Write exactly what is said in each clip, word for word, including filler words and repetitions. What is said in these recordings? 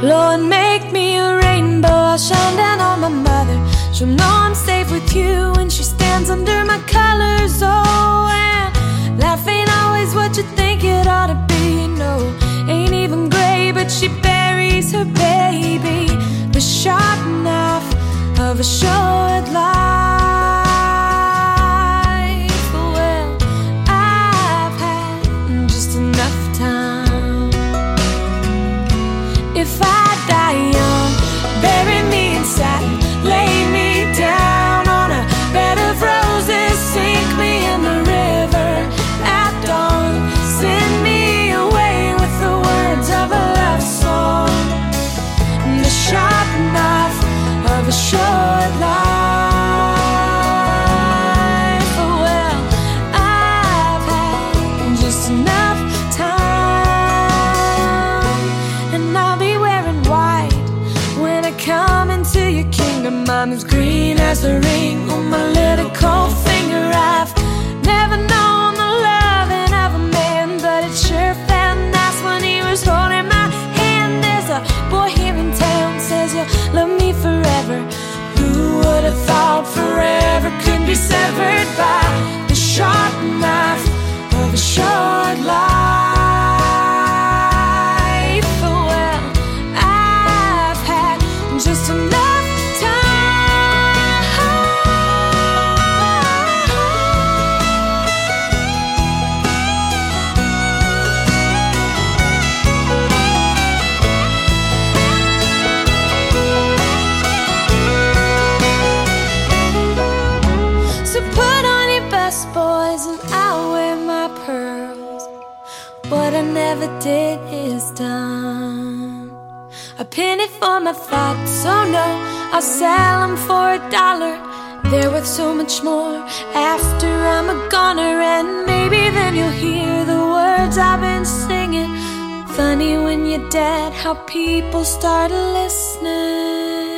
Lord, make me a rainbow, I'll shine down on my mother. She'll know I'm safe with you when she stands under my colors. Oh, and life ain't always what you think it ought to be. No, ain't even gray, but she buries her baby. The sharp knife of a short life. Well, I've had just enough time. If I die young, bury me in satin, lay me down on a bed of roses, sink me in the river at dawn, send me away with the words of a love song. The sharp knife of a short life. Oh, well, I've had just enough time, and I'll be wearing white when I come into your kingdom. I'm as green as the ring on my little cold finger. I've never known the loving of a man, but it sure felt nice when he was holding my hand. There's a boy here in town says you'll love me forever. Who would have thought forever could be severed by the sharp knife of a short life? Oh, well, I've had just enough boys, and I'll wear my pearls. What I never did is done. A penny for my thoughts, oh no, I'll sell them for a dollar. They're worth so much more after I'm a goner, and maybe then you'll hear the words I've been singing. Funny when you're dead how people start listening.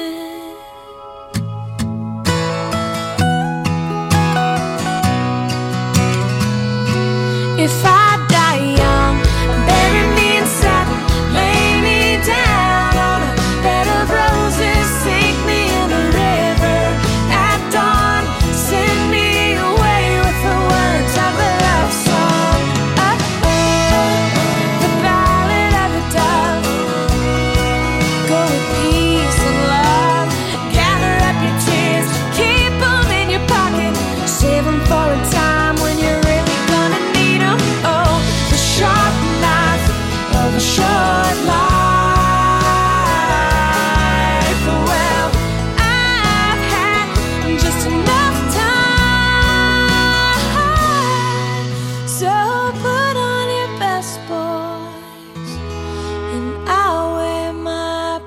If I die young, bury me in satin, lay me down on a bed of roses, sink me in the river at dawn, send me away with the words of a love song. Oh, the ballad of the dove. Go with peace and love, gather up your tears, keep them in your pocket, save them for a time when you're really gonna need them. Oh, the sharp knife of a short life. Well, I've had just enough time, so put on your best, boys, and I'll wear my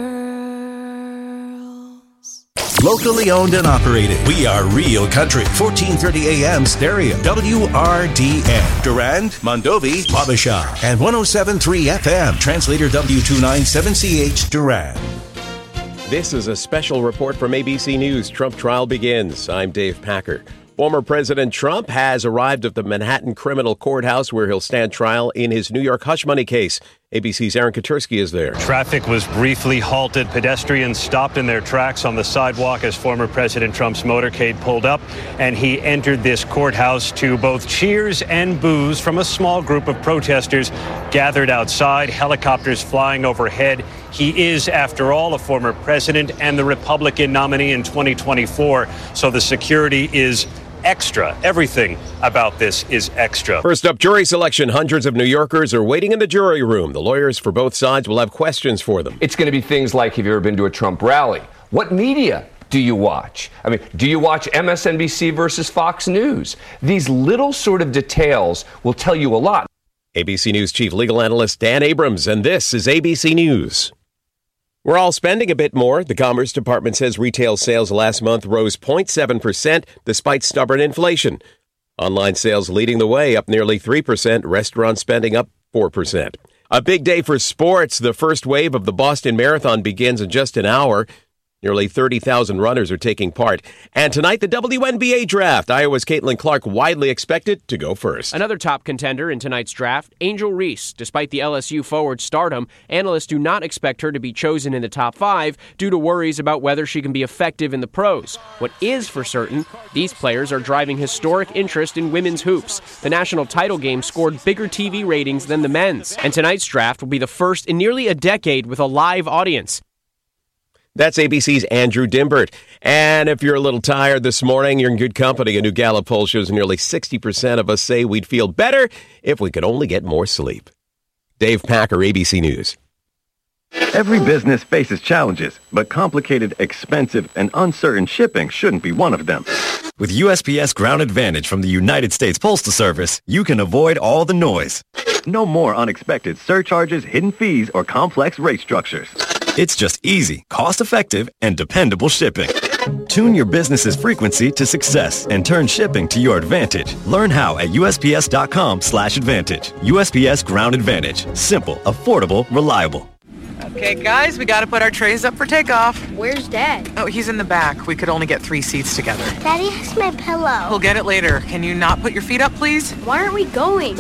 pearls. Locally owned and operated. We are Real Country. fourteen thirty A M stereo. W R D N. Durand, Mondovi, Wabasha. And one oh seven point three F M. Translator W two ninety-seven C H Durand. This is a special report from A B C News. Trump trial begins. I'm Dave Packer. Former President Trump has arrived at the Manhattan Criminal Courthouse where he'll stand trial in his New York hush money case. A B C's Aaron Katersky is there. Traffic was briefly halted. Pedestrians stopped in their tracks on the sidewalk as former President Trump's motorcade pulled up, and he entered this courthouse to both cheers and boos from a small group of protesters gathered outside, helicopters flying overhead. He is, after all, a former president and the Republican nominee in twenty twenty-four, so the security is extra. Everything about this is extra. First up, jury selection. Hundreds of New Yorkers are waiting in the jury room. The lawyers for both sides will have questions for them. It's going to be things like, have you ever been to a Trump rally? What media do you watch? I mean, do you watch M S N B C versus Fox News? These little sort of details will tell you a lot. A B C News chief legal analyst Dan Abrams, and this is A B C News. We're all spending a bit more. The Commerce Department says retail sales last month rose zero point seven percent despite stubborn inflation. Online sales leading the way, up nearly three percent. Restaurant spending up four percent. A big day for sports. The first wave of the Boston Marathon begins in just an hour. Nearly thirty thousand runners are taking part. And tonight, the W N B A draft. Iowa's Caitlin Clark widely expected to go first. Another top contender in tonight's draft, Angel Reese. Despite the L S U forward stardom, analysts do not expect her to be chosen in the top five due to worries about whether she can be effective in the pros. What is for certain, these players are driving historic interest in women's hoops. The national title game scored bigger T V ratings than the men's. And tonight's draft will be the first in nearly a decade with a live audience. That's A B C's Andrew Dimbert. And if you're a little tired this morning, you're in good company. A new Gallup poll shows nearly sixty percent of us say we'd feel better if we could only get more sleep. Dave Packer, A B C News. Every business faces challenges, but complicated, expensive, and uncertain shipping shouldn't be one of them. With U S P S Ground Advantage from the United States Postal Service, you can avoid all the noise. No more unexpected surcharges, hidden fees, or complex rate structures. It's just easy, cost-effective, and dependable shipping. Tune your business's frequency to success and turn shipping to your advantage. Learn how at U S P S dot com slash advantage. U S P S Ground Advantage. Simple, affordable, reliable. Okay, guys, we gotta put our trays up for takeoff. Where's Dad? Oh, he's in the back. We could only get three seats together. Daddy has my pillow. We'll get it later. Can you not put your feet up, please? Why aren't we going?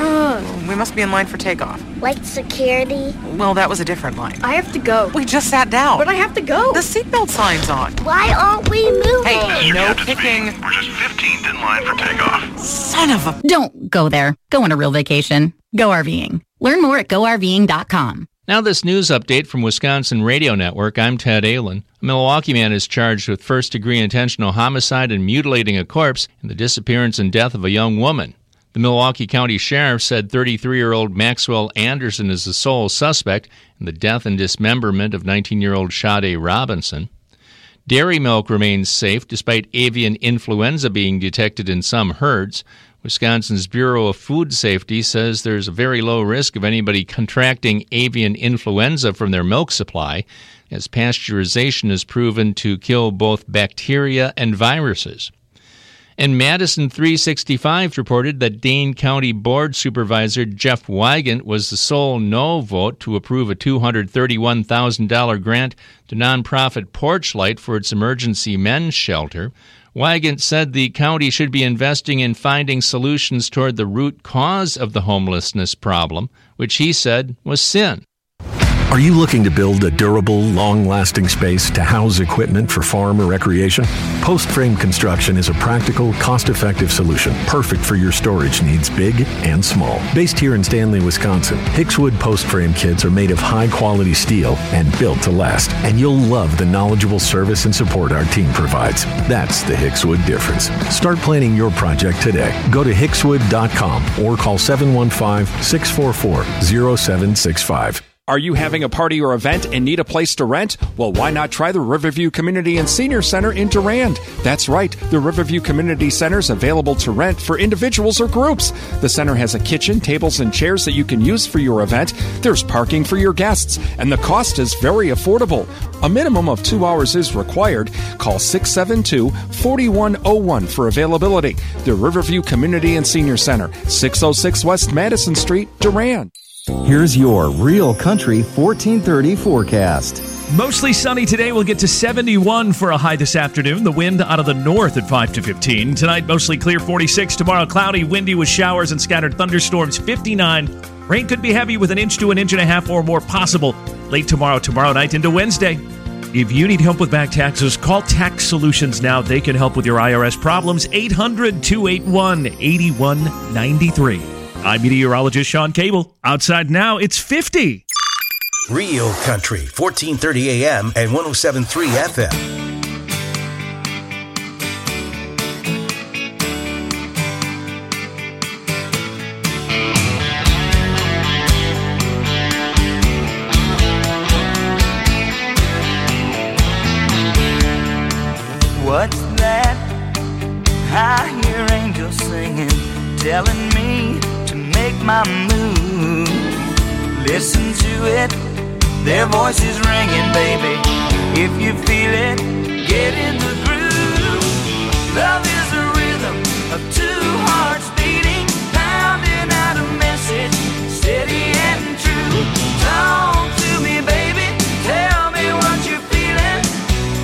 We must be in line for takeoff. Like security? Well, that was a different line. I have to go. We just sat down. But I have to go. The seatbelt sign's on. Why aren't we moving? Hey, no kicking. We're just fifteenth in line for takeoff. Son of a... Don't go there. Go on a real vacation. Go RVing. Learn more at go R V ing dot com. Now this news update from Wisconsin Radio Network. I'm Ted Ahlin. A Milwaukee man is charged with first-degree intentional homicide and mutilating a corpse in the disappearance and death of a young woman. The Milwaukee County Sheriff said thirty-three-year-old Maxwell Anderson is the sole suspect in the death and dismemberment of nineteen-year-old Sade Robinson. Dairy milk remains safe despite avian influenza being detected in some herds. Wisconsin's Bureau of Food Safety says there's a very low risk of anybody contracting avian influenza from their milk supply, as pasteurization is proven to kill both bacteria and viruses. And Madison three sixty-five reported that Dane County Board Supervisor Jeff Wygant was the sole no vote to approve a two hundred thirty-one thousand dollars grant to nonprofit Porchlight for its emergency men's shelter. Wygant said the county should be investing in finding solutions toward the root cause of the homelessness problem, which he said was sin. Are you looking to build a durable, long-lasting space to house equipment for farm or recreation? Post Frame Construction is a practical, cost-effective solution, perfect for your storage needs, big and small. Based here in Stanley, Wisconsin, Hickswood Post Frame kits are made of high-quality steel and built to last, and you'll love the knowledgeable service and support our team provides. That's the Hickswood difference. Start planning your project today. Go to hickswood dot com or call seven one five, six four four, zero seven six five. Are you having a party or event and need a place to rent? Well, why not try the Riverview Community and Senior Center in Durand? That's right, the Riverview Community Center is available to rent for individuals or groups. The center has a kitchen, tables, and chairs that you can use for your event. There's parking for your guests, and the cost is very affordable. A minimum of two hours is required. Call six seven two, four one zero one for availability. The Riverview Community and Senior Center, six oh six West Madison Street, Durand. Here's your Real Country fourteen thirty forecast. Mostly sunny today. We'll get to seventy-one for a high this afternoon. The wind out of the north at five to fifteen. Tonight, mostly clear, forty-six. Tomorrow, cloudy, windy with showers and scattered thunderstorms, fifty-nine. Rain could be heavy with an inch to an inch and a half or more possible late tomorrow, tomorrow night into Wednesday. If you need help with back taxes, call Tax Solutions now. They can help with your I R S problems. eight hundred, two eight one, eight one nine three. I'm meteorologist Sean Cable. Outside now, it's fifty. Real Country, fourteen thirty A M and one oh seven point three F M. What's that? I hear angels singing, telling me to make my move. Listen to it, their voices ringing, baby. If you feel it, get in the groove. Love is a rhythm of two hearts beating, pounding out a message, steady and true. Talk to me, baby, tell me what you're feeling.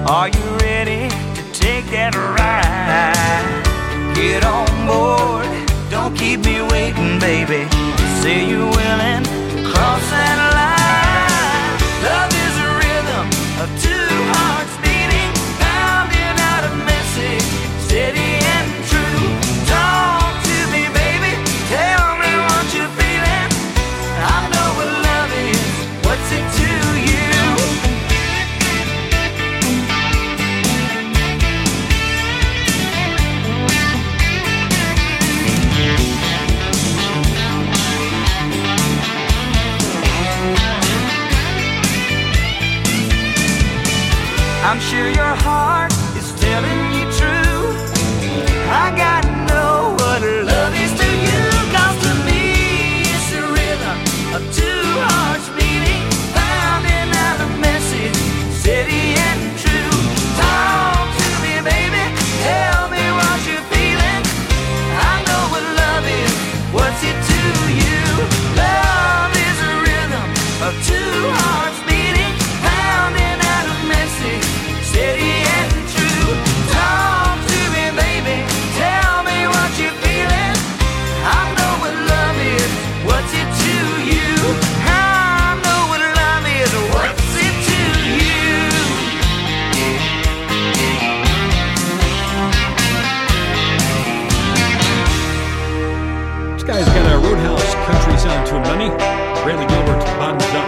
Are you ready to take that ride? Get on board, don't keep me waiting, baby. Say you're willing to cross that line. Love is a rhythm of two hearts beating, pounding out a message, steady and true. Talk to me, baby, tell me what you're feeling. I know what love is, what's it to you? I'm sure your heart is telling you true. I gotta know what love is to you. 'Cause to me it's the rhythm of two hearts beating, pounding out a message, steady and true. Talk to me, baby, tell me what you're feeling. I know what love is, what's it to you? Love is a rhythm of two hearts beating, pounding out a message, steady and true. Talk to me, baby, tell me what you're feeling. I know what love is, what's it to you? I know what love is, what's it to you? This guy's got a Roadhouse country sound to him, doesn't he? Bradley Gilbert, Bottoms Up.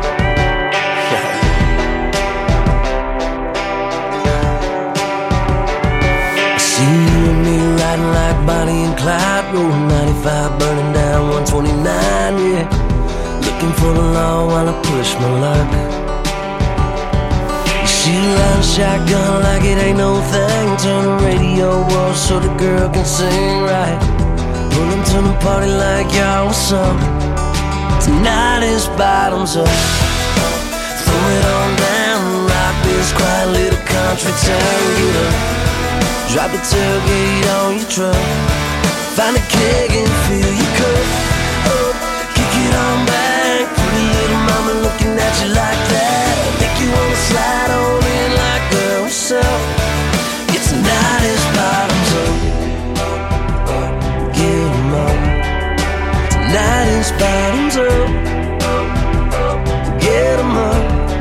See you and me riding like Bonnie and Clyde, rolling ninety-five, burning down one twenty-nine, yeah. Looking for the law while I push my luck. You shoot a line shotgun like it ain't no thing. Turn the radio off so the girl can sing right. Pull them to the party like y'all was some. Tonight is bottoms up. Throw it on down, rock this quiet little country town. Get up, drop the tailgate on your truck. Find a keg and fill your cup up. Kick it on back, pretty little mama looking at you like that. Make you wanna slide on in like girl, what's up? It's tonight is bottoms up. Get 'em up. Tonight is bottoms up. Get 'em up.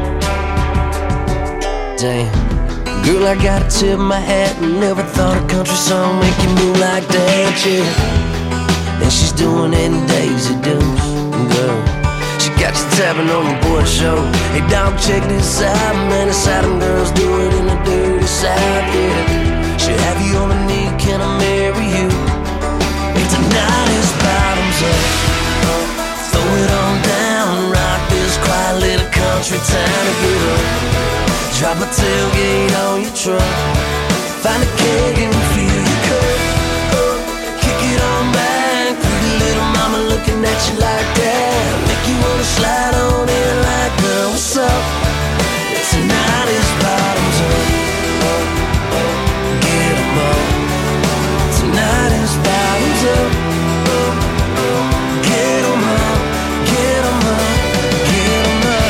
Damn. Girl, I gotta tip my hat. Never thought a country song make you move like that, yeah. And she's doing it in Daisy Dukes, girl. She got you tapping on your board show. Hey, dog, check this out, man. It's how them girls do it in the dirty South, yeah. She'll have you on a knee, can I marry you? Hey, tonight is bottoms up. Throw it on down, rock this quiet little country town to get up. Drop a tailgate on your truck. Find a keg and fill your cup up. Kick it on back, pretty little mama looking at you like that. Make you wanna slide on in like, girl, what's up? Tonight is bottoms up. Get 'em up. Tonight is bottoms up. Get 'em up. Get 'em up. Get 'em up.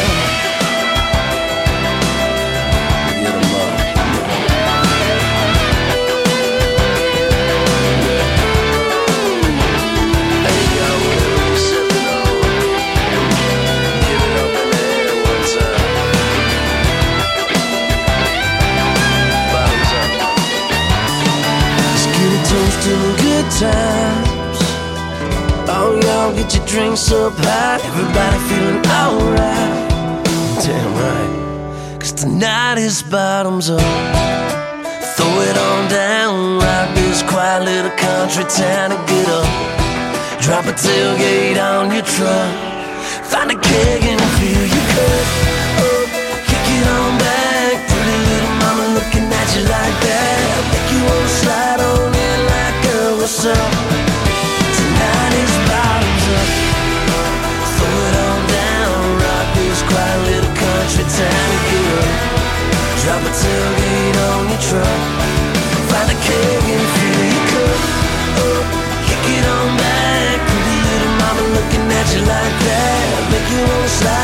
To the good times. Oh, y'all get your drinks up high. Everybody feeling alright. Damn right. 'Cause tonight is bottoms up. Throw it on down. Rock this quiet little country town and get up. Drop a tailgate on your truck. Find a keg and fill your cup up. Kick it on back. Pretty little mama looking at you like that. Make you wanna slide on in like, girl, what's up? Tonight is bottoms up. Throw it on down. Rock this quiet little country town and get up. Drop a tailgate on your truck. Find a keg and fill your cup up. Kick it on back. Pretty little mama looking at you like that. Make you wanna slide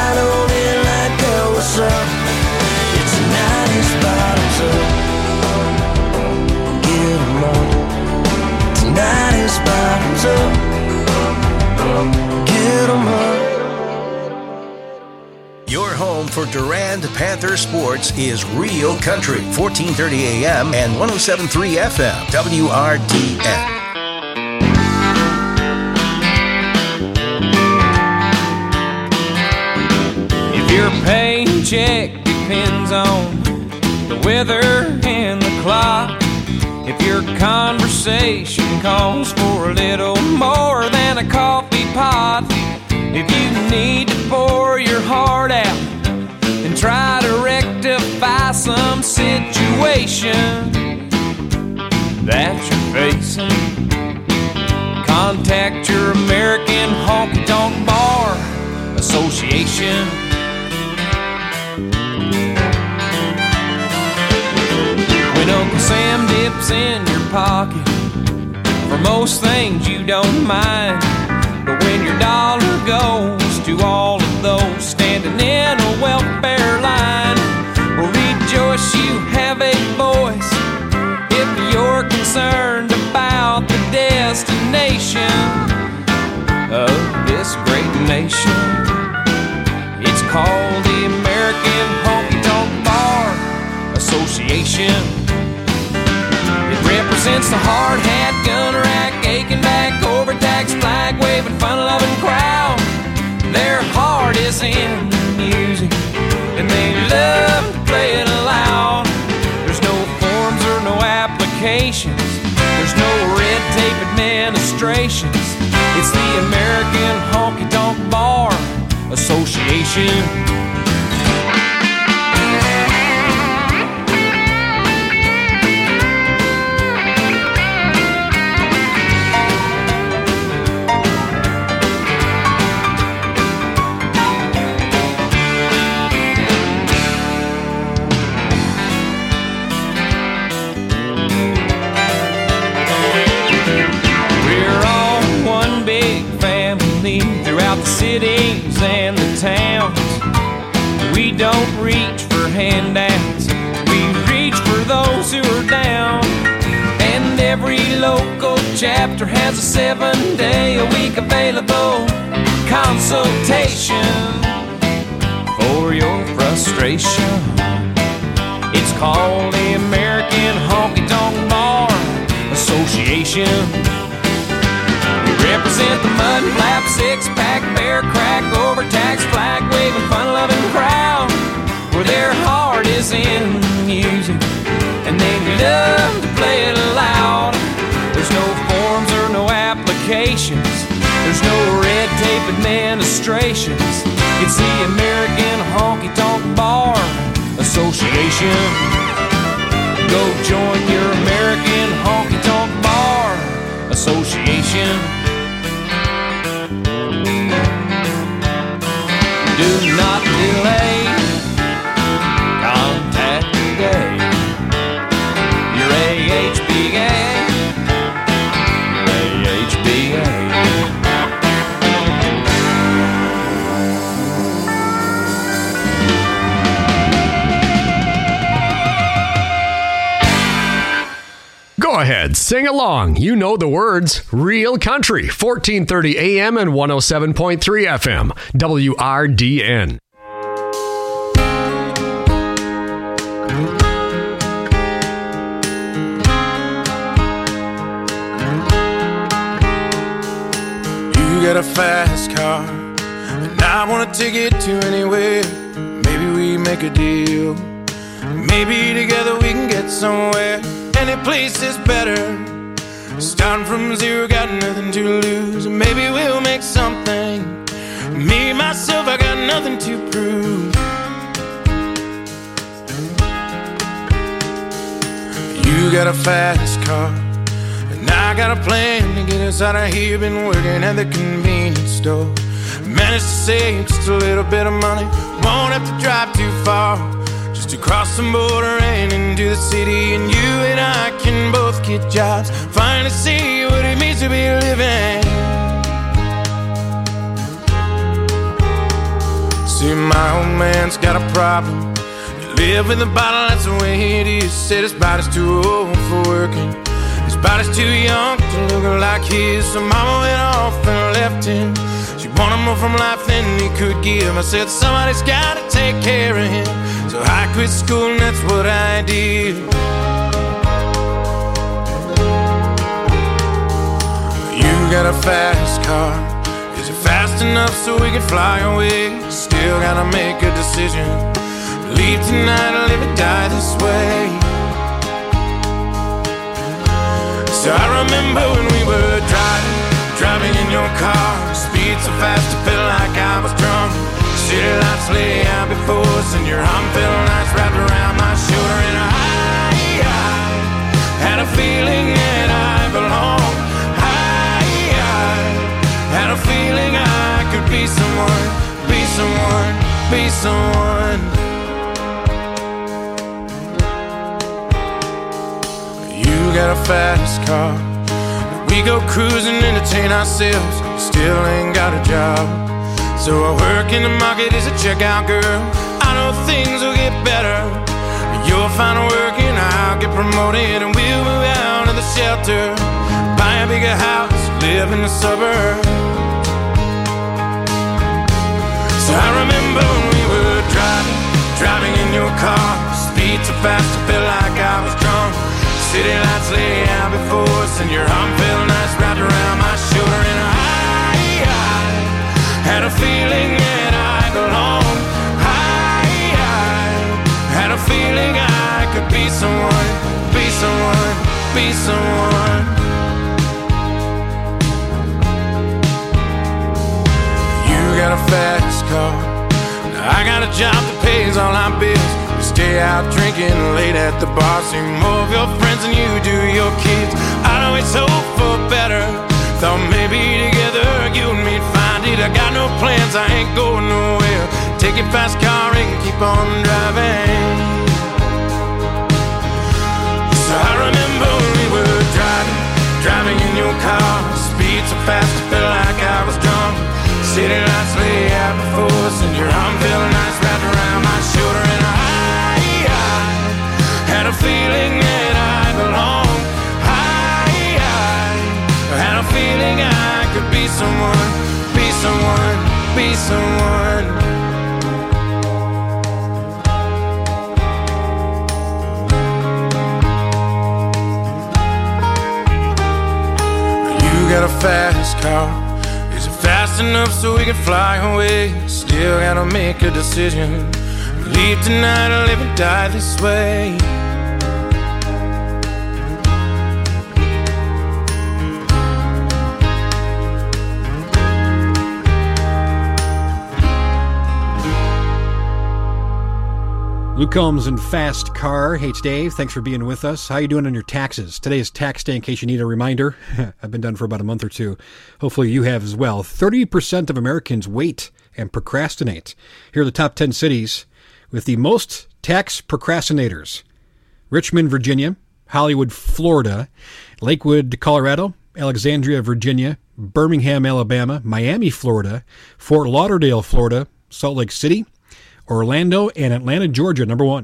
Your home for Durand Panther sports is Real Country, fourteen thirty A M and one oh seven point three F M, W R D N. If your paycheck depends on the weather and the clock, if your conversation calls for a little more than a coffee pot, if you need to pour your heart out and try to rectify some situation that you're facing, contact your American Honky Tonk Bar Association. When Uncle Sam dips in your pocket, for most things you don't mind, but when your dollar goes to all of those standing in a welfare line, well, rejoice, you have a voice if you're concerned about the destination of this great nation. It's called the American Honky Tonk Bar Association. Represents the hard hat, gun rack, aching back, overtaxed, flag waving, fun loving crowd. Their heart is in the music, and they love to play it loud. There's no forms or no applications, there's no red tape administrations. It's the American Honky Tonk Bar Association. Cities and the towns, we don't reach for handouts, we reach for those who are down. And every local chapter has a seven day a week available consultation for your frustration. It's called the American Honky Tonk Bar Association. Represent the mud flap, six pack, bear crack, overtaxed, flag waving, fun loving crowd, where their heart is in music and they love to play it loud. There's no forms or no applications, there's no red tape administrations. It's the American Honky Tonk Bar Association. Go join your American Honky Tonk Bar Association. Do not delay, contact today your A H B A, A H B A. Go ahead, sing along. You know the words. Real Country, fourteen thirty A M and one oh seven point three F M, W R D N. You got a fast car, and I want to take it to anywhere. Maybe we make a deal. Maybe together we can get somewhere. Any place is better. Starting from zero, got nothing to lose. Maybe we'll make something. Me, myself, I got nothing to prove. You got a fast car, and I got a plan to get us out of here. Been working at the convenience store. Managed to save just a little bit of money. Won't have to drive too far, just to cross the border and into the city. And you and I can both get jobs, finally see what it means to be living. See, my old man's got a problem. You live with a bottle, that's the way it is. Said his body's too old for working, his body's too young to look like his. So mama went off and left him. She wanted more from life than he could give. I said somebody's gotta take care of him, so I quit school and that's what I did. You got a fast car, is it fast enough so we can fly away? Still gotta make a decision, leave tonight or live or die this way. So I remember when we were driving, driving in your car, speed so fast it felt like I was drunk. City lights lay out before us and your arm felt nice wrapped around my shoulder. And I, I had a feeling that I belonged. I, I had a feeling I could be someone, be someone, be someone. You got a fast car, we go cruising, entertain ourselves, still ain't got a job. So I work in the market as a checkout girl. I know things will get better, you'll find work and I'll get promoted, and we'll move out of the shelter, buy a bigger house, live in the suburbs. So I remember when we were driving, driving in your car, speed so fast it felt like I was drunk. City lights lay out before us and your arm felt nice wrapped around my shoulder. And I, I had a feeling that I belonged. I, I had a feeling I could be someone, be someone, be someone. You got a fast car, I got a job that pays all our bills. Stay out drinking late at the bar, see more of your friends than you do your kids. I'd always hope for better, thought maybe together you and me'd find it. I got no plans, I ain't going nowhere. Take your fast car and keep on driving. So I remember when we were driving, driving in your car, speed so fast it felt like I was drunk. City lights lay out before us and your arm felt nice wrapped around my shoulder. And I had a feeling that I belonged. I, I had a feeling I could be someone, be someone, be someone. You got a fast car, is it fast enough so we can fly away? Still gotta make a decision, leave tonight or live or die this way. Luke Combs and Fast Car. Hey, it's Dave. Thanks for being with us. How you doing on your taxes? Today is tax day in case you need a reminder. I've been done for about a month or two. Hopefully you have as well. thirty percent of Americans wait and procrastinate. Here are the top ten cities with the most tax procrastinators. Richmond, Virginia, Hollywood, Florida, Lakewood, Colorado, Alexandria, Virginia, Birmingham, Alabama, Miami, Florida, Fort Lauderdale, Florida, Salt Lake City, Orlando, and Atlanta, Georgia, number one.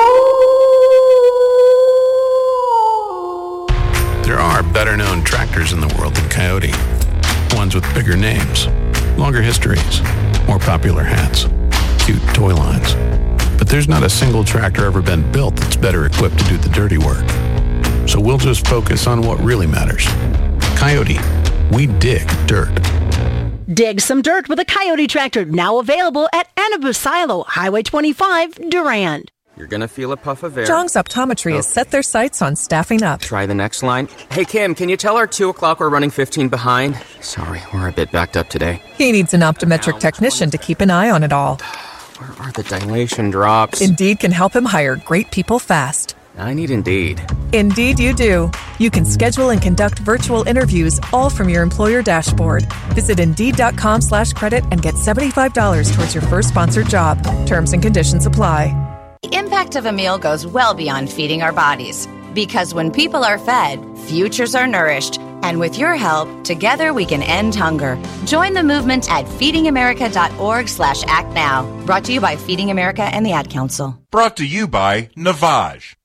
There are better-known tractors in the world than Coyote. Ones with bigger names, longer histories, more popular hats, cute toy lines. But there's not a single tractor ever been built that's better equipped to do the dirty work. So we'll just focus on what really matters. Coyote, we dig dirt. Dig some dirt with a Coyote tractor, now available at Anabu Silo, Highway twenty-five, Durand. You're going to feel a puff of air. Jong's Optometry oh. has set their sights on staffing up. Try the next line. Hey, Kim, can you tell her two o'clock we're running fifteen behind? Sorry, we're a bit backed up today. He needs an optometric technician to keep an eye on it all. Where are the dilation drops? Indeed can help him hire great people fast. I need Indeed. Indeed you do. You can schedule and conduct virtual interviews all from your employer dashboard. Visit Indeed.com slash credit and get seventy-five dollars towards your first sponsored job. Terms and conditions apply. The impact of a meal goes well beyond feeding our bodies. Because when people are fed, futures are nourished. And with your help, together we can end hunger. Join the movement at feedingamerica.org slash act now. Brought to you by Feeding America and the Ad Council. Brought to you by Navage.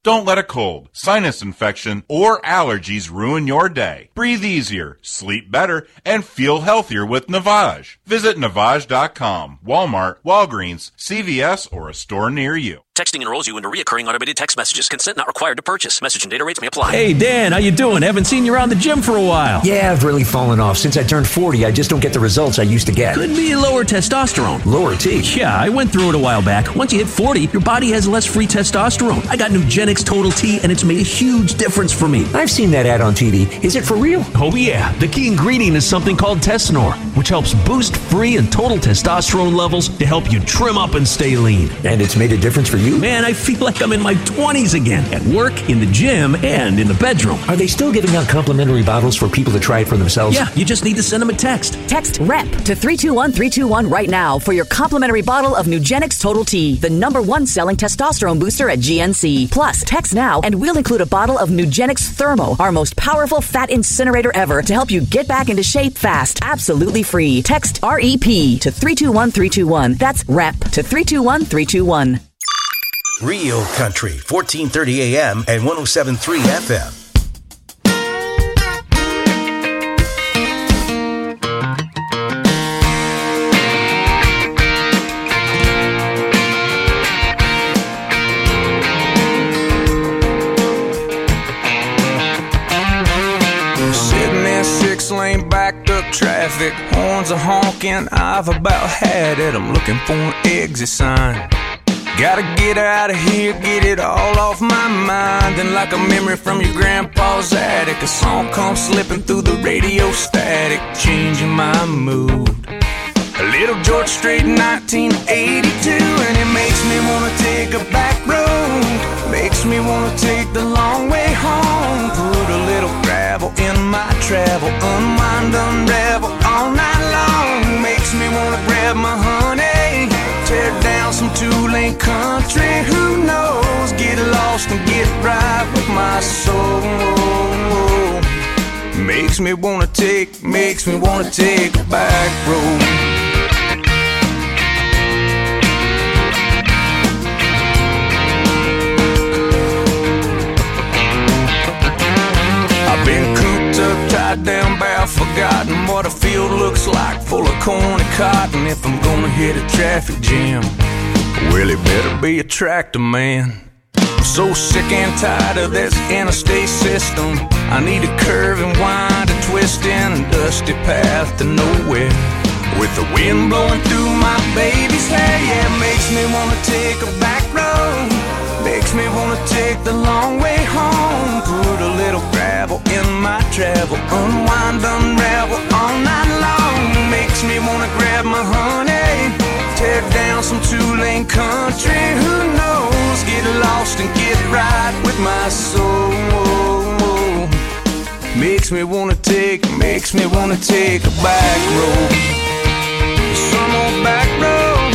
Don't let a cold, sinus infection, or allergies ruin your day. Breathe easier, sleep better, and feel healthier with Navage. Visit Navage dot com, Walmart, Walgreens, C V S, or a store near you. Texting enrolls you into recurring automated text messages. Consent not required to purchase. Message and data rates may apply. Hey, Dan, how you doing? Haven't seen you around the gym for a while. Yeah, I've really fallen off. Since I turned forty, I just don't get the results I used to get. Could be lower testosterone. Lower T? Yeah, I went through it a while back. Once you hit forty, your body has less free testosterone. I got Nugenix Total T, and it's made a huge difference for me. I've seen that ad on T V. Is it for real? Oh, yeah. The key ingredient is something called Testanor, which helps boost free and total testosterone levels to help you trim up and stay lean. And it's made a difference for you? Man, I feel like I'm in my twenties again, at work, in the gym, and in the bedroom. Are they still giving out complimentary bottles for people to try it for themselves? Yeah, you just need to send them a text. Text REP to three two one three two one right now for your complimentary bottle of Nugenix Total T, the number one selling testosterone booster at G N C. Plus, text now and we'll include a bottle of Nugenix Thermo, our most powerful fat incinerator ever, to help you get back into shape fast, absolutely free. Text R E P to three two one three two one. That's REP to three two one three two one. Real Country, fourteen thirty A M and one oh seven point three F M. Sitting in six-lane backed up traffic, horns are honking, I've about had it. I'm looking for an exit sign. Gotta get out of here, get it all off my mind. And like a memory from your grandpa's attic, a song comes slipping through the radio static, changing my mood. A little George Strait nineteen eighty-two, and it makes me wanna take a back road. Makes me wanna take the long way home. Put a little gravel in my travel, unwind, unravel all night long. Makes me wanna grab my honey, tear down some two-lane country. Who knows? Get lost and get right with my soul. Makes me wanna take, makes me wanna take a back road. I've been cooped up, tied down, bad, forgotten what a field looks like, full of corn and cotton. If I'm gonna hit a traffic jam, well, it better be a tractor man. I'm so sick and tired of this interstate system. I need a curve and wind, a twist in a dusty path to nowhere, with the wind blowing through my baby's hair. Yeah, it makes me wanna take a back road, makes me wanna take the long way home. Put a little gravel in my travel, unwind, unravel all night long. Makes me wanna grab my honey, tear down some two-lane country. Who knows? Get lost and get right with my soul. Makes me wanna take, makes me wanna take a back road, some old back road.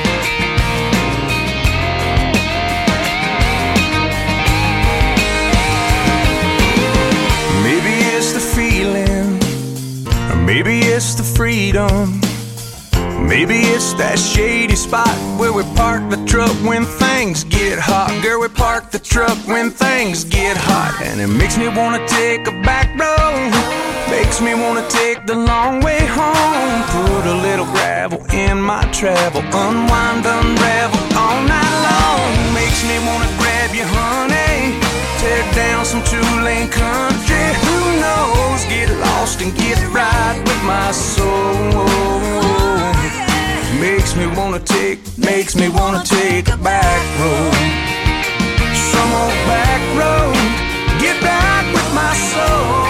Maybe it's the feeling, or maybe it's the freedom. Maybe it's that shady spot where we park the truck when things get hot. Girl, we park the truck when things get hot. And it makes me wanna take a back road, makes me wanna take the long way home. Put a little gravel in my travel, unwind, unravel all night long. Makes me wanna grab you, honey, tear down some two-lane country. Who knows? Get lost and get right with my soul. Makes me wanna take, makes me wanna take a back road, some old back road. Get back with my soul.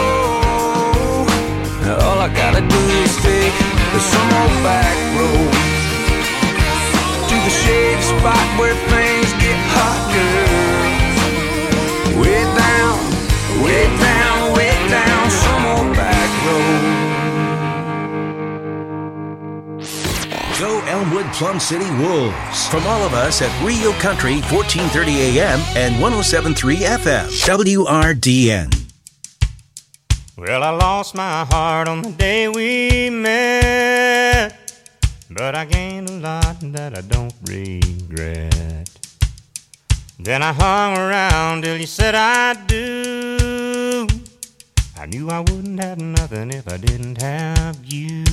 All I gotta do is take some old back road to the shady spot where things get hot, girl. Way down, way down, way down, some old back road. Go Elmwood Plum City Wolves. From all of us at Rio Country, fourteen thirty A M and one oh seven point three F M, W R D N. Well, I lost my heart on the day we met, but I gained a lot that I don't regret. Then I hung around till you said I do. I knew I wouldn't have nothing if I didn't have you.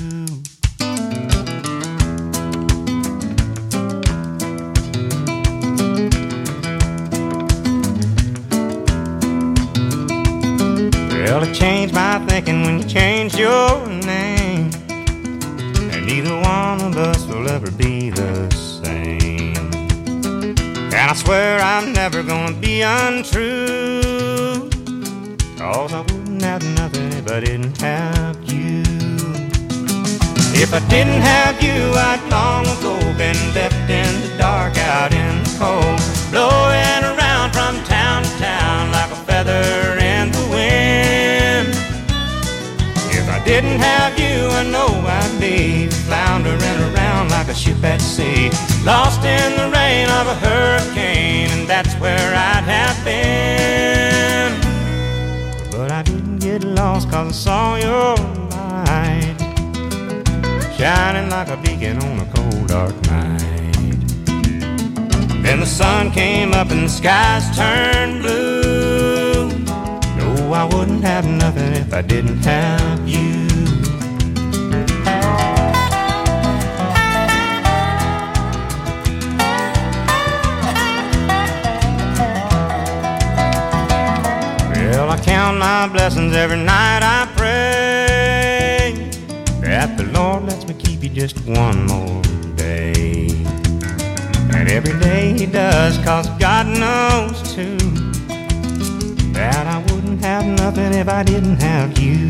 Well, it changed my thinking when you changed your name, and neither one of us will ever be the same. And I swear I'm never gonna be untrue, 'cause I wouldn't have nothing if I didn't have you. If I didn't have you, I'd long ago been left in the dark, out in the cold, blowing around from town to town like a feather in the wind. If I didn't have you, I know I'd be floundering around like a ship at sea, lost in the rain of a hurricane, and that's where I'd have been. But I didn't get lost 'cause I saw your light shining like a beacon on a cold dark night. Then the sun came up and the skies turned blue. No, I wouldn't have nothing if I didn't have you. Well, I count my blessings every night I pray that the Lord lets me keep you just one more day. And every day He does, 'cause God knows too that I wouldn't have nothing if I didn't have you.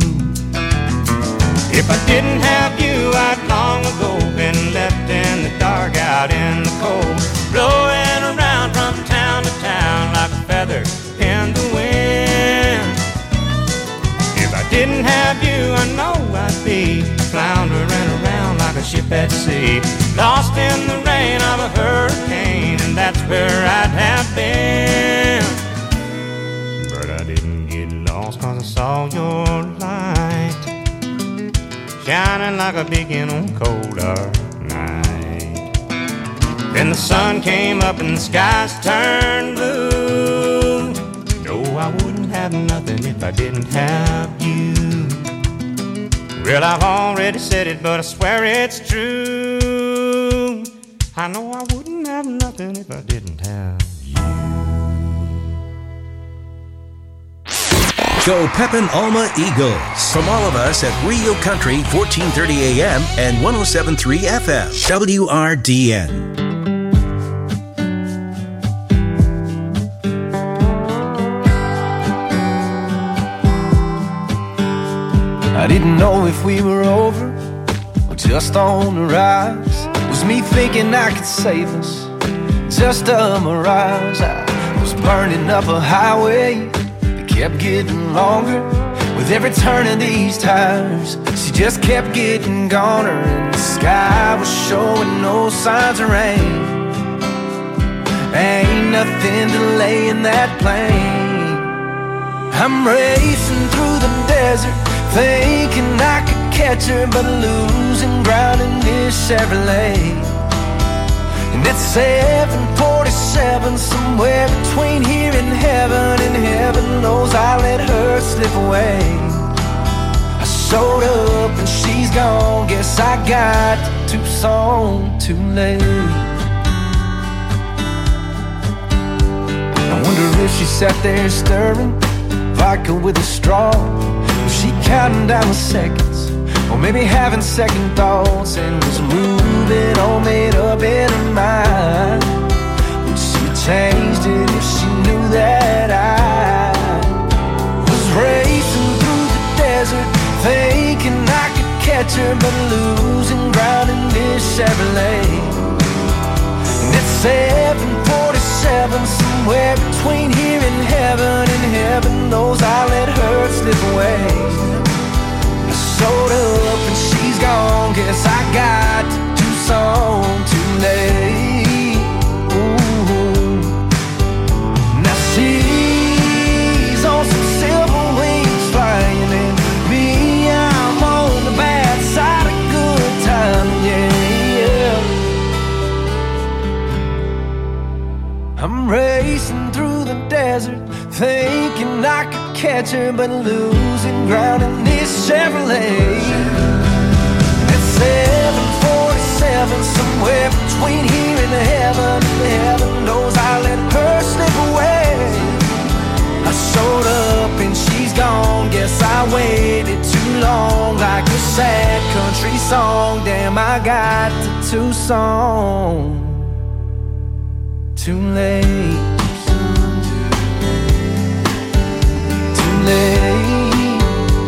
If I didn't have you, I'd long ago been left in the dark, out in the cold, blowing around from town to town like a feather in the wind. If I didn't have you, I know I'd be floundering around like a ship at sea, lost in the rain of a hurricane, and that's where I'd have been. But I didn't get lost 'cause I saw your light shining like a beacon on a cold dark night. Then the sun came up and the skies turned blue. No, I wouldn't have nothing if I didn't have you. Well, I've already said it, but I swear it's true. I know I wouldn't have nothing if I didn't have you. Go Pepin Alma Eagles. From all of us at Rio Country, fourteen thirty A M and one oh seven point three F M, W R D N. I didn't know if we were over or just on the rise. Was me thinking I could save us just a mirage? I was burning up a highway that kept getting longer with every turn of these tires. She just kept getting goner, and the sky was showing no signs of rain. Ain't nothing delaying that plane. I'm racing through the desert, thinking I could catch her, but losing ground in this Chevrolet. And it's seven forty-seven, somewhere between here and heaven, and heaven knows I let her slip away. I showed up and she's gone, guess I got to Tucson too late. I wonder if she sat there stirring vodka with a straw. She counting down the seconds, or maybe having second thoughts, and was moving all made up in her mind. Would she have changed it if she knew that I was racing through the desert, thinking I could catch her, but losing ground in this Chevrolet? And it's seven forty-seven, somewhere between here and heaven, and heaven knows I let her slip away. I showed up and she's gone, guess I got to Tucson too late. Ooh. Now she's on some silver wings flying, and me, I'm on the bad side of good time, yeah, yeah. I'm racing through the desert, thinking I could catch her, but losing ground in this Chevrolet. At seven forty-seven, somewhere between here and heaven, heaven knows I let her slip away. I showed up and she's gone, guess I waited too long, like a sad country song. Damn, I got to Tucson too late. Too late.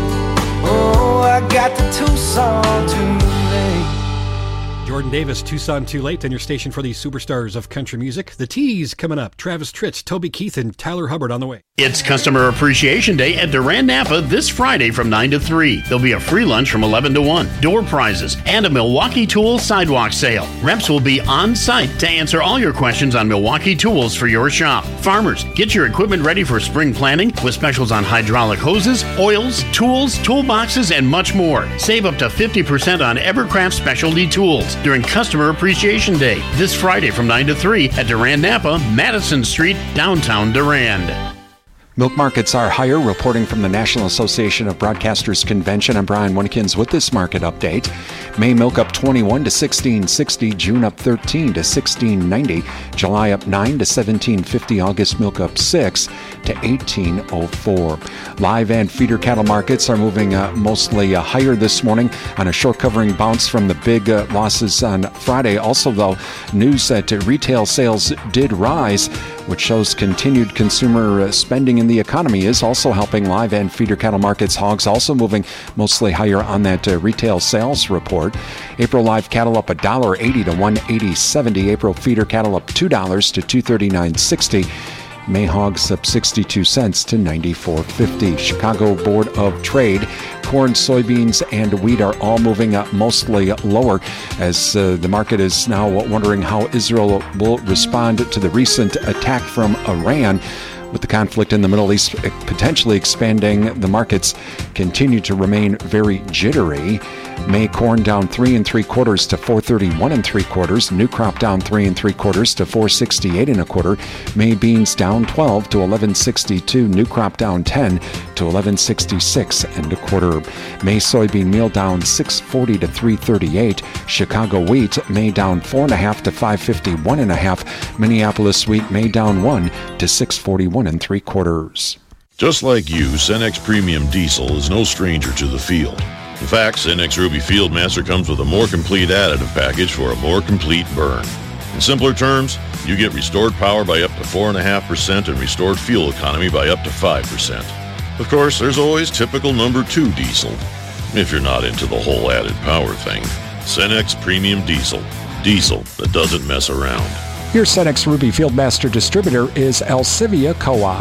Oh, I got to Tucson too late. Jordan Davis, Tucson Too Late, on your station for the superstars of country music. The Tees coming up. Travis Tritt, Toby Keith, and Tyler Hubbard on the way. It's Customer Appreciation Day at Durand Napa this Friday from nine to three. There'll be a free lunch from eleven to one, door prizes, and a Milwaukee Tool sidewalk sale. Reps will be on site to answer all your questions on Milwaukee tools for your shop. Farmers, get your equipment ready for spring planting with specials on hydraulic hoses, oils, tools, toolboxes, and much more. Save up to fifty percent on Evercraft specialty tools during Customer Appreciation Day this Friday from nine to three at Durand Napa, Madison Street, downtown Durand. Milk markets are higher. Reporting from the National Association of Broadcasters Convention, I'm Brian Winikins with this market update. May milk up twenty-one to sixteen sixty, June up thirteen to sixteen ninety, July up nine to seventeen fifty, August milk up six to eighteen oh four. Live and feeder cattle markets are moving uh, mostly uh, higher this morning on a short covering bounce from the big uh, losses on Friday. Also, though, news that uh, retail sales did rise, which shows continued consumer uh, spending in the economy, is also helping live and feeder cattle markets. Hogs also moving mostly higher on that uh, retail sales report. April live cattle up one dollar eighty to one eighty seventy. April feeder cattle up two dollars to two thirty-nine sixty. May hogs up sixty-two cents to ninety-four fifty. Chicago Board of Trade, corn, soybeans, and wheat are all moving up mostly lower as uh, the market is now wondering how Israel will respond to the recent attack from Iran. With the conflict in the Middle East potentially expanding, the markets continue to remain very jittery. May corn down three and three quarters to four thirty-one and three quarters. New crop down three and three quarters to four sixty-eight and a quarter. May beans down twelve to eleven sixty-two. New crop down ten to eleven sixty-six and a quarter. May soybean meal down six forty to three thirty-eight. Chicago wheat May down four and a half to five fifty-one and a half. Minneapolis wheat May down one to six forty-one and three quarters. Just like you, Cenex Premium Diesel is no stranger to the field. In fact, Cenex Ruby Fieldmaster comes with a more complete additive package for a more complete burn. In simpler terms, you get restored power by up to four point five percent and restored fuel economy by up to five percent. Of course, there's always typical number two diesel, if you're not into the whole added power thing. Cenex Premium Diesel. Diesel that doesn't mess around. Your Cenex Ruby Fieldmaster distributor is Alcivia Co-op.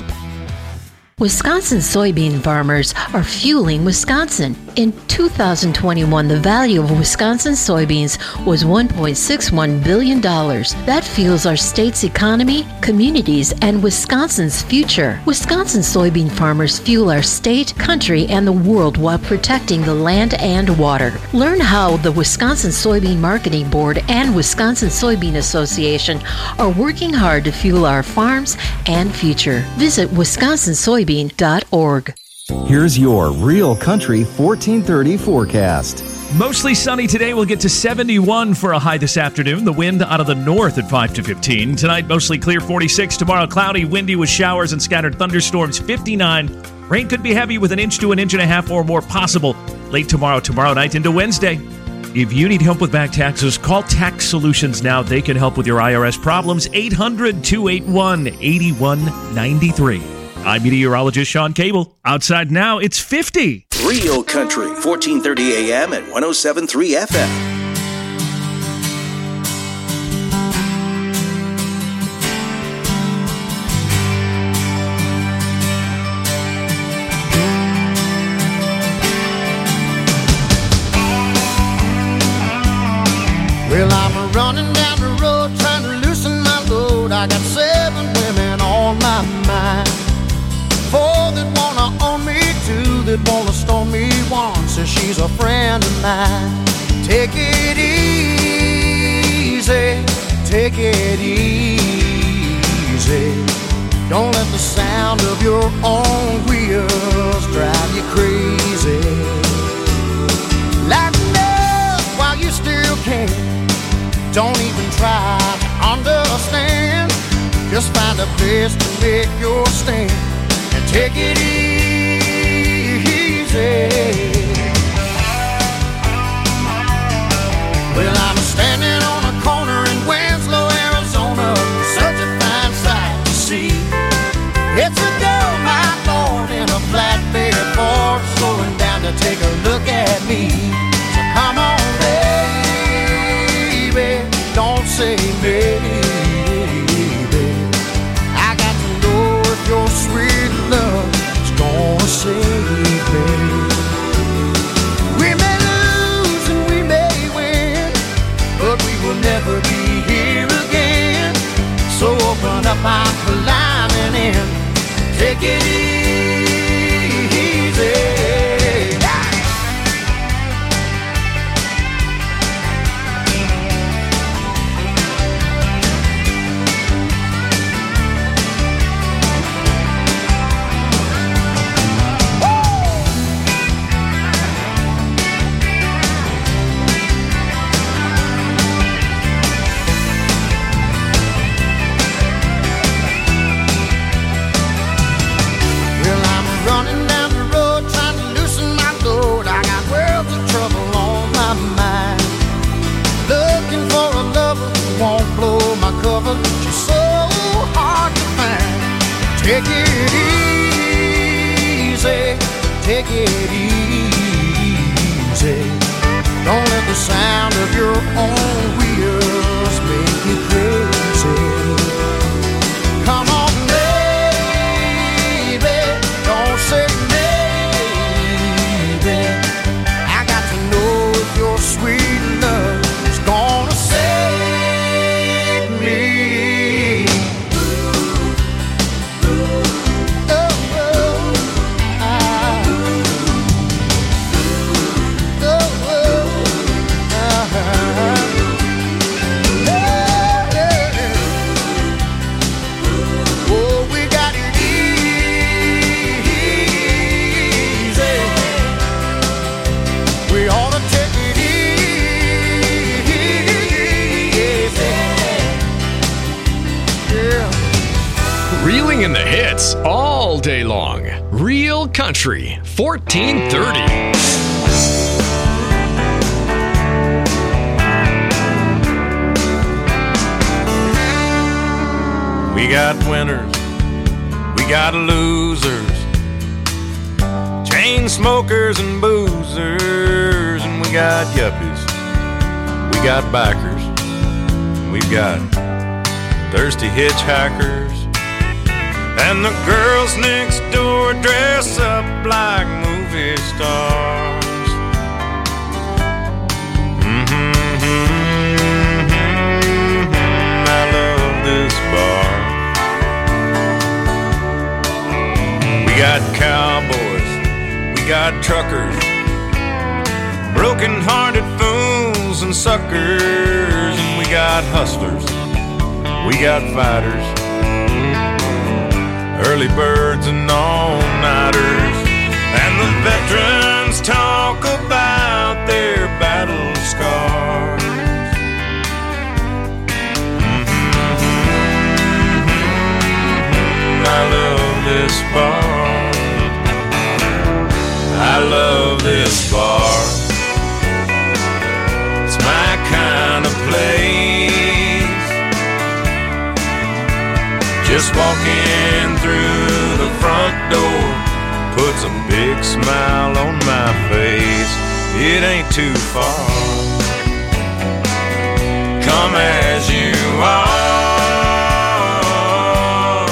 Wisconsin soybean farmers are fueling Wisconsin. In two thousand twenty-one, the value of Wisconsin soybeans was one point six one billion dollars. That fuels our state's economy, communities, and Wisconsin's future. Wisconsin soybean farmers fuel our state, country, and the world while protecting the land and water. Learn how the Wisconsin Soybean Marketing Board and Wisconsin Soybean Association are working hard to fuel our farms and future. Visit wisconsin soybean dot org. Here's your Real Country fourteen thirty forecast. Mostly sunny today. We'll get to seventy-one for a high this afternoon. The wind out of the north at five to fifteen. Tonight, mostly clear, forty-six. Tomorrow, cloudy, windy with showers and scattered thunderstorms, fifty-nine. Rain could be heavy with an inch to an inch and a half or more possible late tomorrow, tomorrow night into Wednesday. If you need help with back taxes, call Tax Solutions now. They can help with your I R S problems. eight hundred, two eight one, eight one nine three. I'm meteorologist Sean Cable. Outside now, it's fifty. Real Country, fourteen thirty A M and one oh seven point three F M. Well, I'm running down the road trying to loosen my load. I got seven women on my mind. Four that wanna own me, two that wanna stone me, one says she's a friend of mine. Take it easy, take it easy. Don't let the sound of your own wheels drive you crazy. Lighten up while you still can. Don't even try to understand. Just find a place to make your stand and take it easy. Well, I'm standing on a corner in Winslow, Arizona, such a fine sight to see. It's a gold mine Lord in a flatbed Ford, slowing down to take a look at me. So come on, baby, don't say maybe. I got to know if your sweet love is gonna save me. We may lose and we may win, but we will never be here again. So open up our climbing in, take it easy. She's so hard to find. Take it easy, take it easy. Don't let the sound of your own wheels make you crazy. Come on, baby, don't say maybe. I got to know if your sweet love is gonna save me. Reeling in the hits all day long. Real Country, fourteen thirty. We got winners, we got losers, chain smokers and boozers, and we got yuppies, we got bikers, we've got thirsty hitchhikers. And the girls next door dress up like movie stars. Mm-hmm, mm-hmm, I love this bar. We got cowboys, we got truckers, broken-hearted fools and suckers. And we got hustlers, we got fighters, early birds and all-nighters, and the veterans talk about their battle scars. Mm-hmm. I love this bar. I love this bar. It's my kind of place. Just walking through the front door puts a big smile on my face. It ain't too far. Come as you are.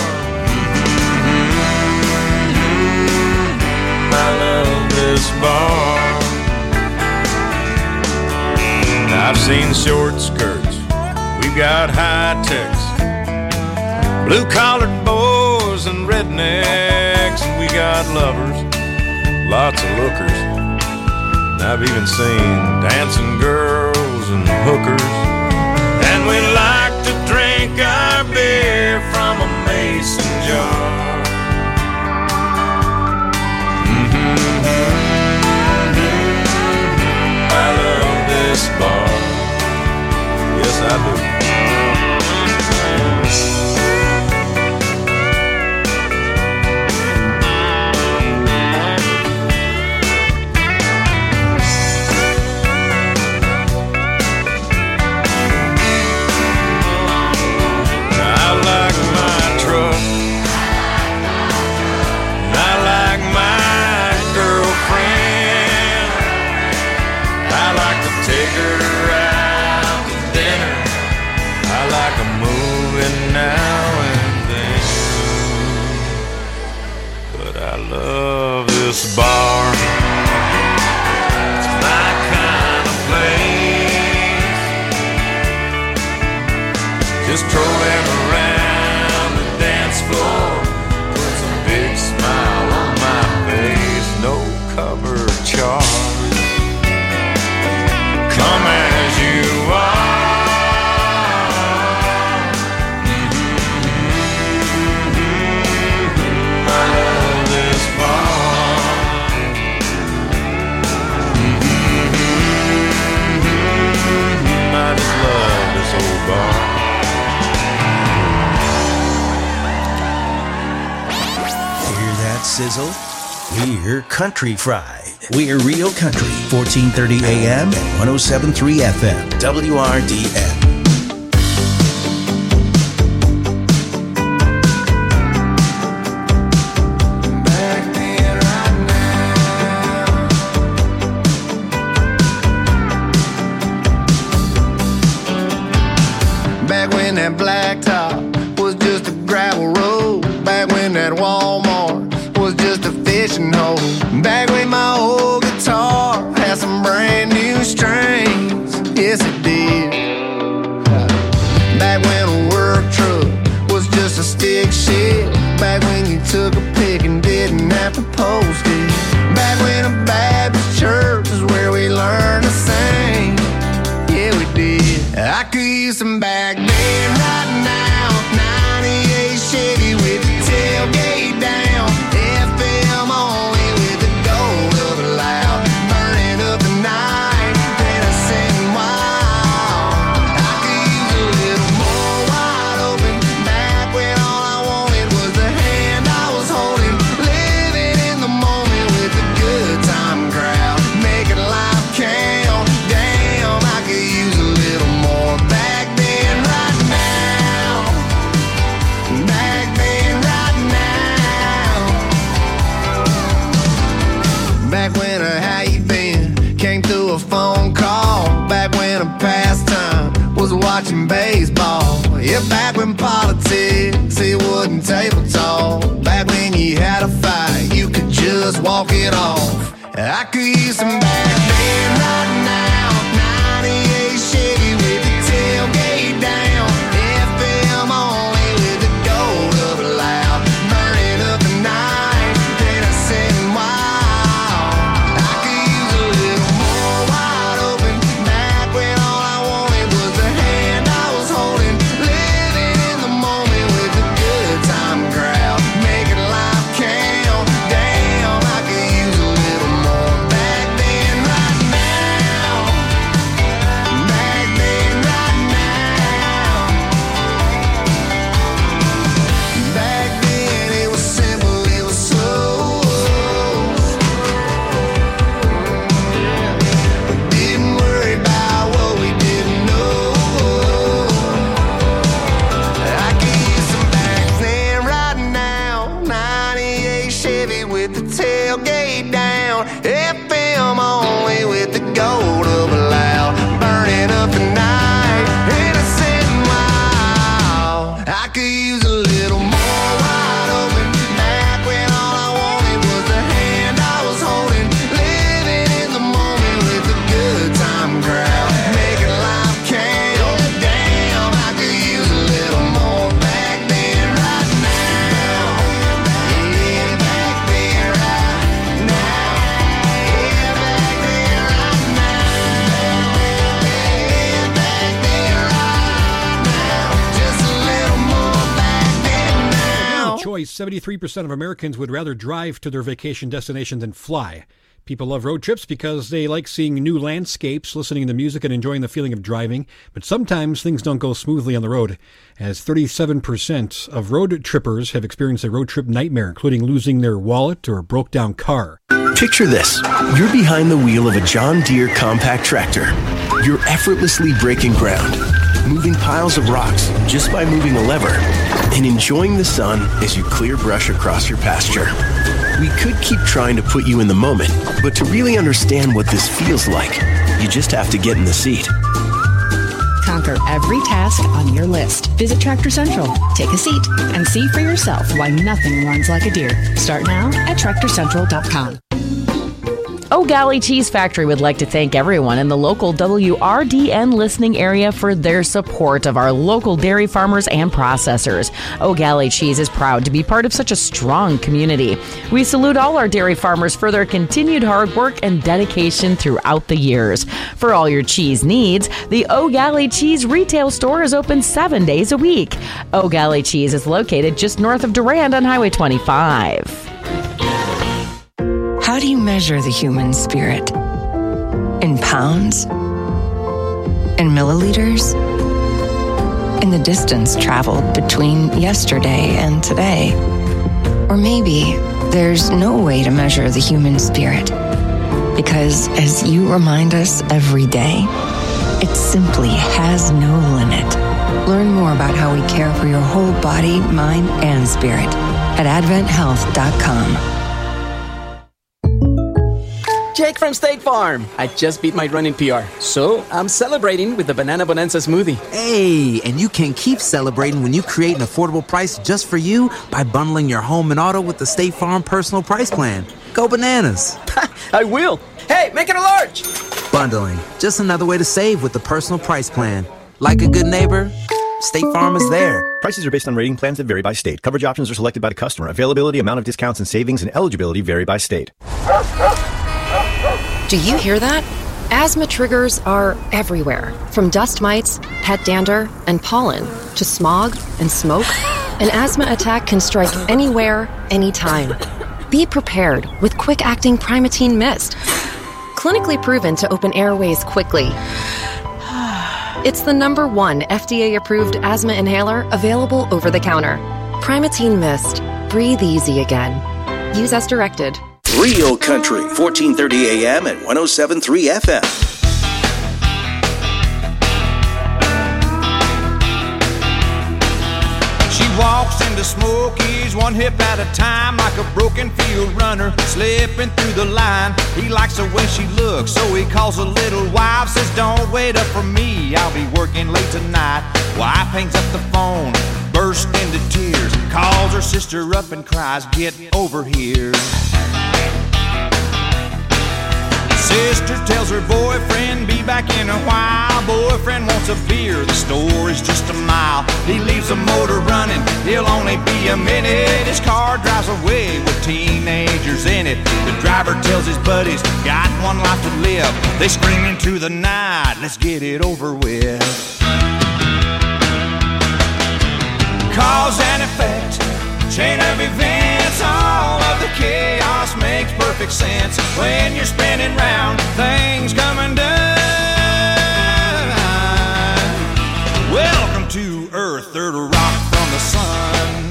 Mm-hmm. I love this bar. I've seen short skirts, we've got high techs, blue-collared boys and rednecks, and we got lovers, lots of lookers. And I've even seen dancing girls and hookers. And we like to drink our beer from a mason jar. now and then. But I love this bar. It's my kind of place. Just strolling around the dance floor with a big smile on my face. No cover charge. Come as you are. I love this bar. I just love this old bar. Hear that sizzle? We're Country Fried. We're Real Country, fourteen thirty A M and one oh seven point three F M, W R D N. Back when that blacktop was just a gravel road. Back when that Walmart was just a fishing hole. Back when my old guitar had some brand new strings. Yes, it did. Back when a work truck was just a stick shift. Back when you took a pic and didn't have to post it. Back when a Baptist church was where we learned to sing. Yeah, we did. I could use some back then right now. ninety-eight Chevy with the tailgate down. F M only with the gold of a loud. Burning up the night, innocent and wild. I could use a little more wide open. Back when all I wanted was the hand I was holding. Living in the moment with a good time crowd. Making life count. Damn, I could use a little more back then right now. Back then right now. Back when a how you been came through a phone call. Back when a pastime was watching baseball. Yeah, back when politics, it wasn't table talk. Back when you had a fight, you could just walk it off. I could use some back then right now. ninety-eight Chevy with the tailgate down. F M only with the gold of a loud. Burning up the night, innocent and wild. I could use a little more wide open. Back when all I wanted was the hand I was holding. Living in the moment with a good time crowd. Making life count. Damn, I could use a little more back then right now. Back then right now. Back then it was simple, it was slow. We didn't worry about what we didn't know. I could use some back then right now. ninety-eight Chevy with the tailgate down. F M only with the gold of a loud. Burning up the night, innocent and wild. I could use a little more wide open. Back when all I wanted was the hand I was holding. Living in the moment with a good time crowd. Making life count. Damn, I could use a little more back then right now. Yeah, back then right now. Yeah, back then right now. Yeah, back then right now. Just a little more back then now. Choice, seventy-three percent of Americans would rather drive to their vacation destination than fly. People love road trips because they like seeing new landscapes, listening to music, and enjoying the feeling of driving. But sometimes things don't go smoothly on the road, as thirty-seven percent of road trippers have experienced a road trip nightmare, including losing their wallet or a broke-down car. Picture this. You're behind the wheel of a John Deere compact tractor. You're effortlessly breaking ground, moving piles of rocks just by moving a lever, and enjoying the sun as you clear brush across your pasture. We could keep trying to put you in the moment, but to really understand what this feels like, you just have to get in the seat. conquer every task on your list. Visit Tractor Central, take a seat, and see for yourself why nothing runs like a deer. Start now at tractor central dot com. Oh Golly Cheese Factory would like to thank everyone in the local W R D N listening area for their support of our local dairy farmers and processors. Oh Golly Cheese is proud to be part of such a strong community. We salute all our dairy farmers for their continued hard work and dedication throughout the years. For all your cheese needs, the Oh Golly Cheese retail store is open seven days a week. Oh Golly Cheese is located just north of Durand on Highway twenty-five. How do you measure the human spirit? In pounds? In milliliters? In the distance traveled between yesterday and today? Or maybe there's no way to measure the human spirit, because as you remind us every day, it simply has no limit. Learn more about how we care for your whole body, mind, and spirit at advent health dot com. Jake from State Farm. I just beat my running P R, so I'm celebrating with the Banana Bonanza smoothie. Hey, and you can keep celebrating when you create an affordable price just for you by bundling your home and auto with the State Farm Personal Price Plan. Go bananas. I will. Hey, make it a large. Bundling, just another way to save with the Personal Price Plan. Like a good neighbor, State Farm is there. Prices are based on rating plans that vary by state. Coverage options are selected by the customer. Availability, amount of discounts and savings, and eligibility vary by state. Do you hear that? Asthma triggers are everywhere, from dust mites, pet dander, and pollen, to smog and smoke. An asthma attack can strike anywhere, anytime. Be prepared with quick-acting Primatene Mist. Clinically proven to open airways quickly. It's the number one F D A-approved asthma inhaler available over the counter. Primatene Mist. Breathe easy again. Use as directed. Real Country, fourteen thirty a.m. at one oh seven point three F M. She walks into Smokies one hip at a time, like a broken field runner slipping through the line. He likes the way she looks, so he calls a little wife, says don't wait up for me, I'll be working late tonight. Wife hangs up the phone, bursts into tears, calls her sister up and cries, get over here. Sister tells her boyfriend, be back in a while. Boyfriend wants a beer, the store is just a mile. He leaves the motor running, he'll only be a minute. His car drives away with teenagers in it. The driver tells his buddies, got one life to live. They scream into the night, let's get it over with. Cause and effect, chain of events, all of the chaos makes perfect sense. When you're spinning round, things come undone. Welcome to Earth, third rock from the sun.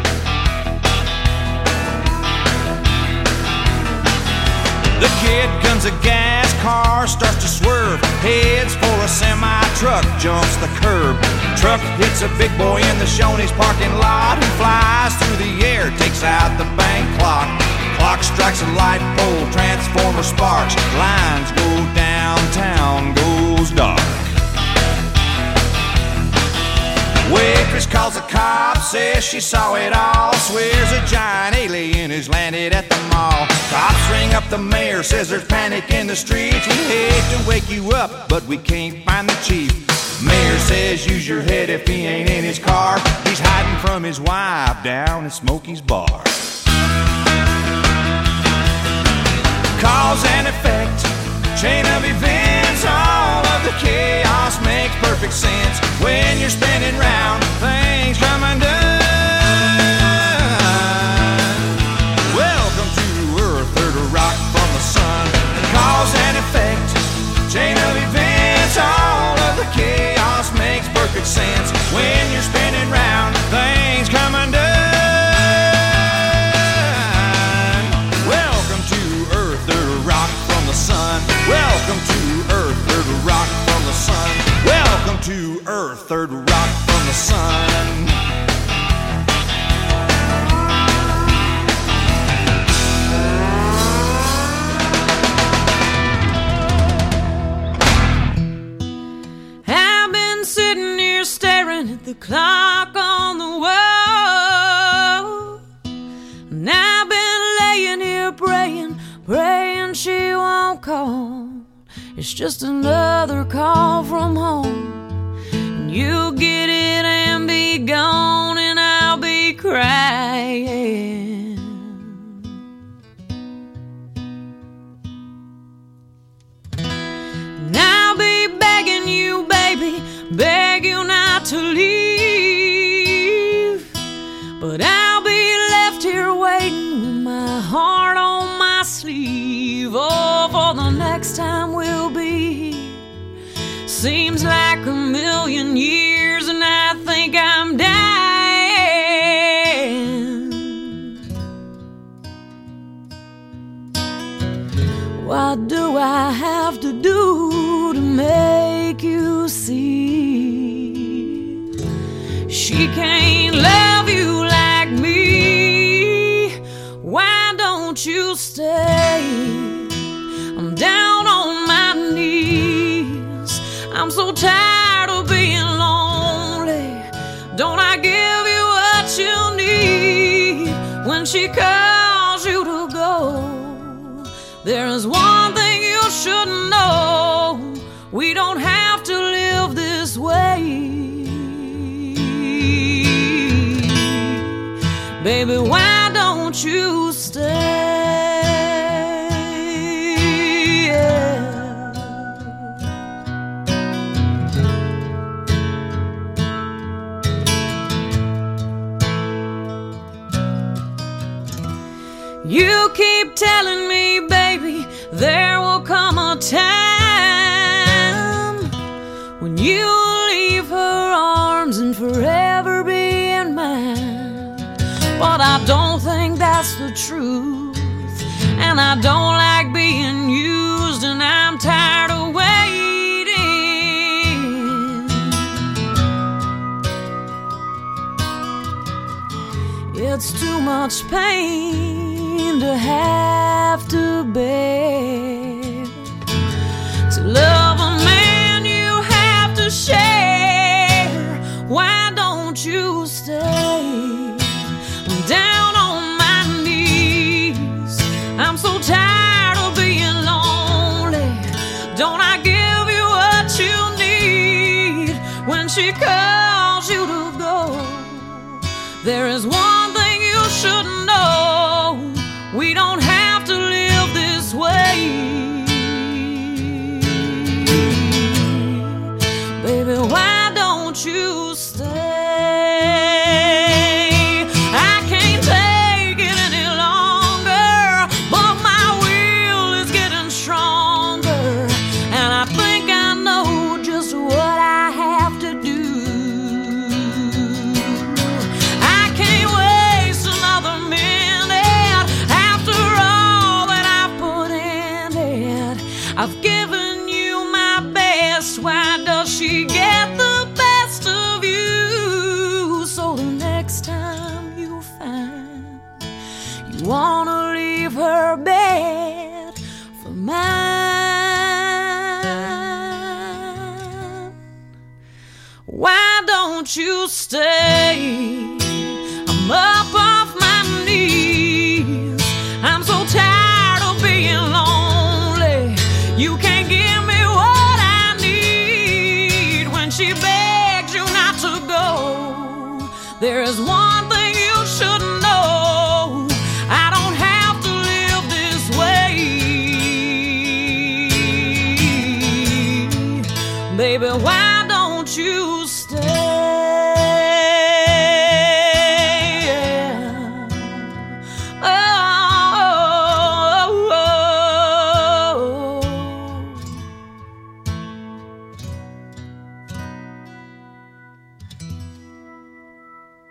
The kid guns a gas, car starts to swerve, heads for a semi-truck, jumps the curb. Truck hits a big boy in the Shoney's parking lot, who flies through the air, takes out the bank clock. Clock strikes a light pole, transformer sparks, lines go downtown, goes dark. Waitress calls the cops, says she saw it all, swears a giant alien has landed at the mall. Cops ring up the mayor, says there's panic in the streets. We hate to wake you up, but we can't find the chief. Mayor says use your head if he ain't in his car. He's hiding from his wife down at Smokey's bar. Cause and effect, chain of events, all of the chaos makes perfect sense. When you're spinning round, things come undone. Welcome to Earth, third rock from the sun. Cause and effect, chain of events, all of the chaos makes perfect sense. When you're spinning round, things come undone. Welcome to Earth, third rock from the sun. Welcome to Earth, third rock from the sun. Welcome to Earth, third rock from the sun. I've been just another call from home. And you'll get it and be gone, and I'll be crying. And I'll be begging you, baby, beg you not to leave. But I'll be left here waiting with my heart on my sleeve. Oh, for the next time we'll be here. Seems like a million years, and I think I'm dying. What do I have to do to make you see she can't love you like me? Why don't you stay? I'm down on my knees. I'm so tired of being lonely. Don't I give you what you need when she calls you to go? There is one thing you should know. We don't have to live this way. Baby, why don't you stay? You keep telling me, baby, there will come a time when you'll leave her arms and forever be in mine. But I don't think that's the truth, and I don't like being used, and I'm tired of waiting. It's too much pain to have to bear. To love a man you have to share. Why don't you stay? I'm down on my knees. I'm so tired of being lonely. Don't I give you what you need when she calls you to go? There is one thing you should know. We don't have to live this way. Baby, why don't you stay? I can't take it any longer, but my will is getting stronger, and I think I know just what I have to do. I can't waste another minute after all that I put in it. I've given you my best. Why does she get the best of you? So the next time you find you wanna leave her bed for mine, why don't you stay? I'm up off my knees. I'm so tired of being lonely. You can't give me what I need when she begs you not to go. There is one thing you should know. I don't have to live this way. Baby, why